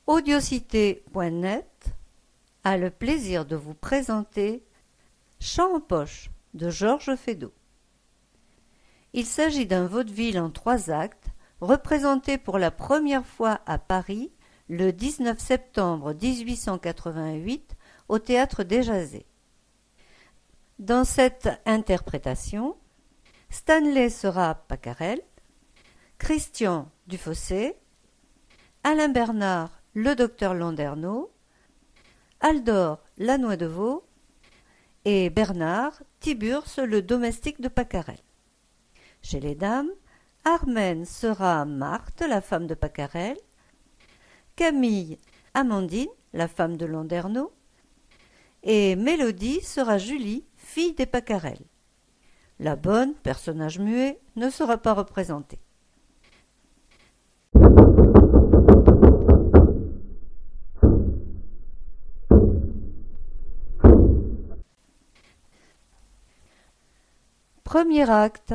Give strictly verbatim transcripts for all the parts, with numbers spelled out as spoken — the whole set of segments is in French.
Audiocité point net a le plaisir de vous présenter Chant en poche de Georges Feydeau. Il s'agit d'un vaudeville en trois actes, représenté pour la première fois à Paris le dix-neuf septembre dix-huit cent quatre-vingt-huit au Théâtre des Jazets. Dans cette interprétation, Stanley sera Pacarel, Christian Dufossé, Alain Bernard le docteur Landerneau, Aldor la Noix de Veau et Bernard Tiburce le domestique de Pacarel. Chez les dames, Armène sera Marthe, la femme de Pacarel, Camille Amandine, la femme de Landerneau, et Mélodie sera Julie, fille des Pacarel. La bonne, personnage muet, ne sera pas représentée. Premier acte.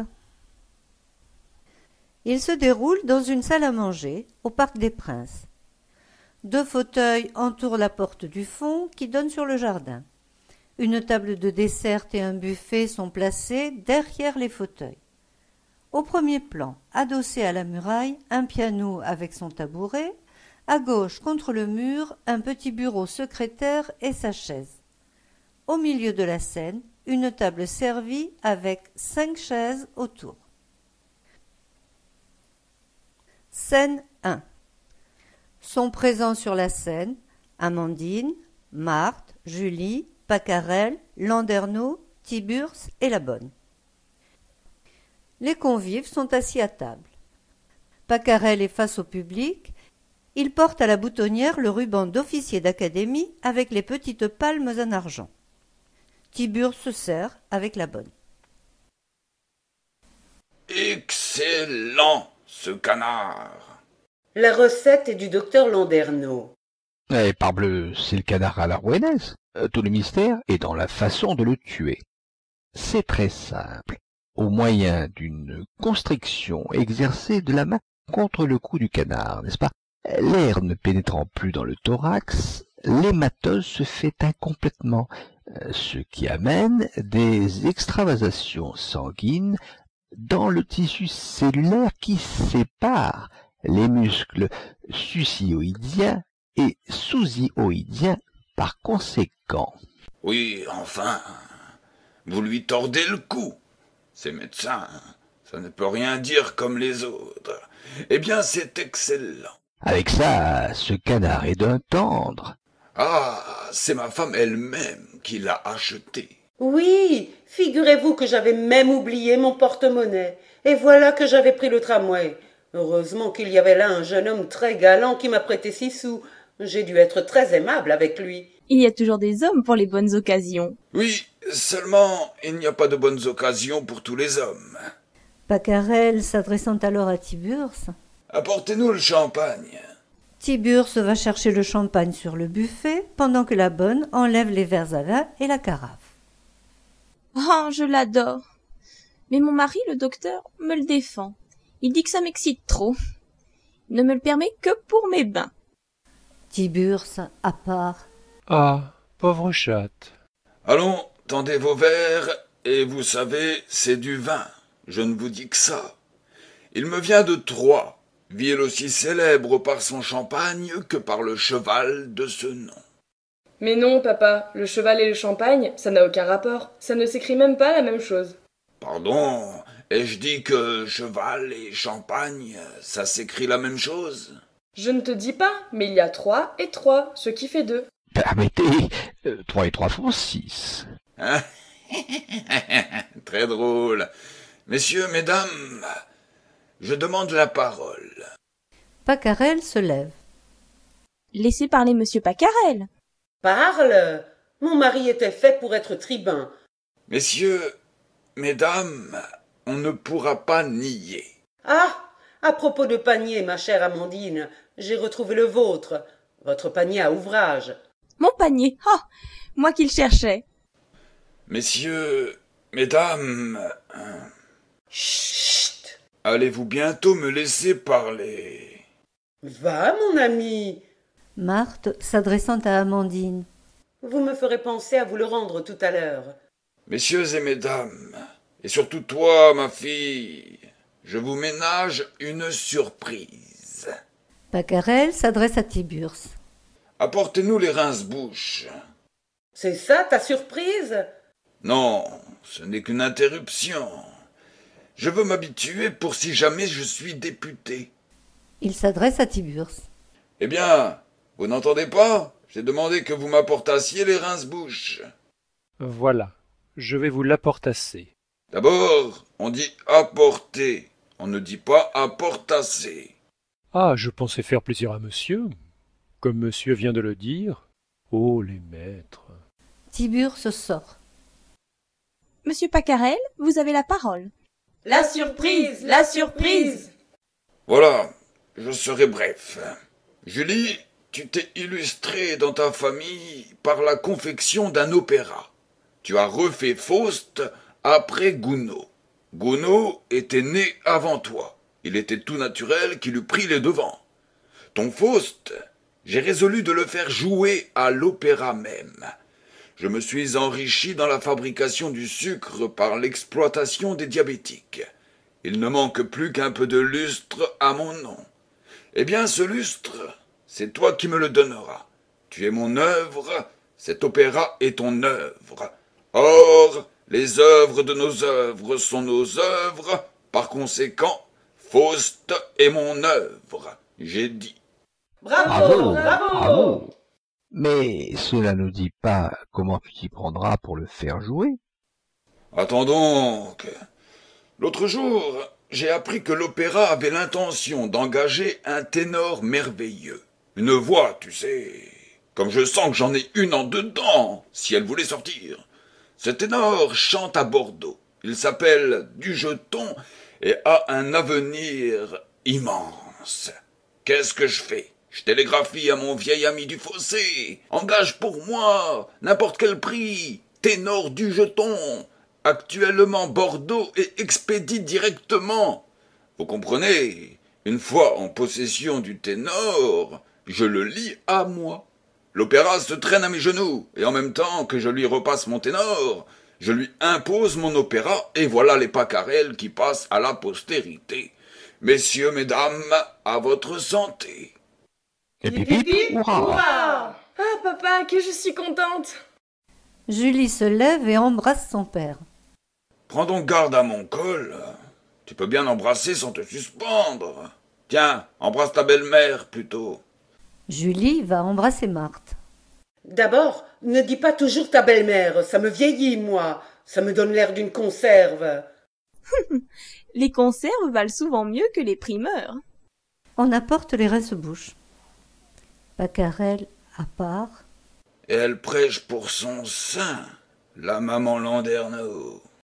Il se déroule dans une salle à manger, au Parc des Princes. Deux fauteuils entourent la porte du fond qui donne sur le jardin. Une table de dessert et un buffet sont placés derrière les fauteuils. Au premier plan, adossé à la muraille, un piano avec son tabouret. À gauche, contre le mur, un petit bureau secrétaire et sa chaise. Au milieu de la scène, une table servie avec cinq chaises autour. Scène un. Sont présents sur la scène Amandine, Marthe, Julie, Pacarel, Landerneau, Tiburce et la bonne. Les convives sont assis à table. Pacarel est face au public. Il porte à la boutonnière le ruban d'officier d'académie avec les petites palmes en argent. Tiburce se sert avec la bonne. Excellent, ce canard. La recette est du docteur Landerneau. Eh, parbleu, c'est le canard à la rouennaise. Euh, tout le mystère est dans la façon de le tuer. C'est très simple. Au moyen d'une constriction exercée de la main contre le cou du canard, n'est-ce pas? L'air ne pénétrant plus dans le thorax, l'hématose se fait incomplètement, ce qui amène des extravasations sanguines dans le tissu cellulaire qui sépare les muscles sucioïdiens et sous-hyoïdiens par conséquent. Oui, enfin, vous lui tordez le cou. Ces médecins, ça ne peut rien dire comme les autres. Eh bien, c'est excellent. Avec ça, ce canard est d'un tendre. Ah, c'est ma femme elle-même qui l'a acheté. Oui, figurez-vous que j'avais même oublié mon porte-monnaie. Et voilà que j'avais pris le tramway. Heureusement qu'il y avait là un jeune homme très galant qui m'a prêté six sous. J'ai dû être très aimable avec lui. Il y a toujours des hommes pour les bonnes occasions. Oui, seulement il n'y a pas de bonnes occasions pour tous les hommes. Pacarel s'adressant alors à Tiburce. Apportez-nous le champagne. Tiburce va chercher le champagne sur le buffet pendant que la bonne enlève les verres à vin et la carafe. Oh, je l'adore. Mais mon mari, le docteur, me le défend. Il dit que ça m'excite trop. Il ne me le permet que pour mes bains. Tiburce, à part. Ah, pauvre chatte. Allons, tendez vos verres, et vous savez, c'est du vin. Je ne vous dis que ça. Il me vient de Troyes, ville aussi célèbre par son champagne que par le cheval de ce nom. Mais non, papa, le cheval et le champagne, ça n'a aucun rapport. Ça ne s'écrit même pas la même chose. Pardon, ai-je dit que cheval et champagne, ça s'écrit la même chose? Je ne te dis pas, mais il y a trois et trois, ce qui fait deux. Permettez, euh, trois et trois font six. Hein? Très drôle. Messieurs, mesdames, je demande la parole. Pacarel se lève. Laissez parler monsieur Pacarel. Parle! Mon mari était fait pour être tribun. Messieurs, mesdames, on ne pourra pas nier. Ah! À propos de panier, ma chère Amandine, j'ai retrouvé le vôtre, votre panier à ouvrage. Mon panier, ah, moi qui le cherchais. Messieurs, mesdames, Chut! allez-vous bientôt me laisser parler? Va, mon ami. Marthe, s'adressant à Amandine. Vous me ferez penser à vous le rendre tout à l'heure. Messieurs et mesdames, et surtout toi, ma fille, je vous ménage une surprise. Pacarel s'adresse à Tiburce. Apportez-nous les rince-bouches. C'est ça ta surprise? Non, ce n'est qu'une interruption. Je veux m'habituer pour si jamais je suis député. Il s'adresse à Tiburce. Eh bien, vous n'entendez pas? J'ai demandé que vous m'apportassiez les rince-bouches. Voilà, je vais vous l'apportasser. D'abord, on dit apporter, on ne dit pas apportasser. Ah, je pensais faire plaisir à monsieur. Comme monsieur vient de le dire. Oh, les maîtres. Tiburce sort. Monsieur Pacarel, vous avez la parole. La surprise, la surprise. Voilà, je serai bref. Julie, tu t'es illustrée dans ta famille par la confection d'un opéra. Tu as refait Faust après Gounod. Gounod était né avant toi. Il était tout naturel qu'il eût pris les devants. Ton Faust, j'ai résolu de le faire jouer à l'opéra même. Je me suis enrichi dans la fabrication du sucre par l'exploitation des diabétiques. Il ne manque plus qu'un peu de lustre à mon nom. Eh bien, ce lustre, c'est toi qui me le donneras. Tu es mon œuvre, cet opéra est ton œuvre. Or, les œuvres de nos œuvres sont nos œuvres, par conséquent, Faust est mon œuvre, j'ai dit. Bravo, bravo, bravo. Mais cela ne dit pas comment tu t'y prendras pour le faire jouer. Attends donc. L'autre jour, j'ai appris que l'opéra avait l'intention d'engager un ténor merveilleux. Une voix, tu sais, comme je sens que j'en ai une en dedans, si elle voulait sortir. Ce ténor chante à Bordeaux. Il s'appelle Dujeton et a un avenir immense. Qu'est-ce que je fais? Je télégraphie à mon vieil ami du fossé. Engage pour moi, n'importe quel prix. Ténor Dujeton, actuellement Bordeaux et expédie directement. Vous comprenez? Une fois en possession du ténor, je le lis à moi. L'opéra se traîne à mes genoux, et en même temps que je lui repasse mon ténor, je lui impose mon opéra, et voilà les Pacarel qui passent à la postérité. Messieurs, mesdames, à votre santé. Et pip, pip, hurrah. Ah, papa, que je suis contente. Julie se lève et embrasse son père. Prends donc garde à mon col. Tu peux bien embrasser sans te suspendre. Tiens, embrasse ta belle-mère plutôt. Julie va embrasser Marthe. D'abord, ne dis pas toujours ta belle-mère, ça me vieillit, moi. Ça me donne l'air d'une conserve. Les conserves valent souvent mieux que les primeurs. On apporte les rince-bouches. Pacarel à part. Et elle prêche pour son sein, la maman Landerneau.